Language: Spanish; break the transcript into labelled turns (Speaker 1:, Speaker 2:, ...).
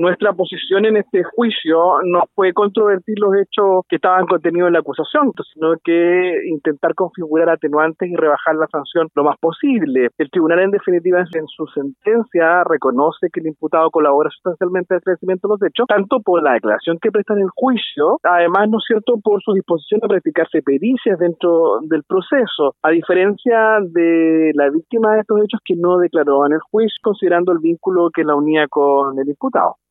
Speaker 1: Nuestra posición en este juicio no fue controvertir los hechos que estaban contenidos en la acusación, sino que intentar configurar atenuantes y rebajar la sanción lo más posible. El tribunal, en definitiva, en su sentencia reconoce que el imputado colabora sustancialmente al esclarecimiento de los hechos, tanto por la declaración que presta en el juicio, además, ¿no es cierto?, por su disposición a practicarse pericias dentro del proceso, a diferencia de la víctima de estos hechos que no declaró en el juicio, considerando el vínculo que la unía con el imputado.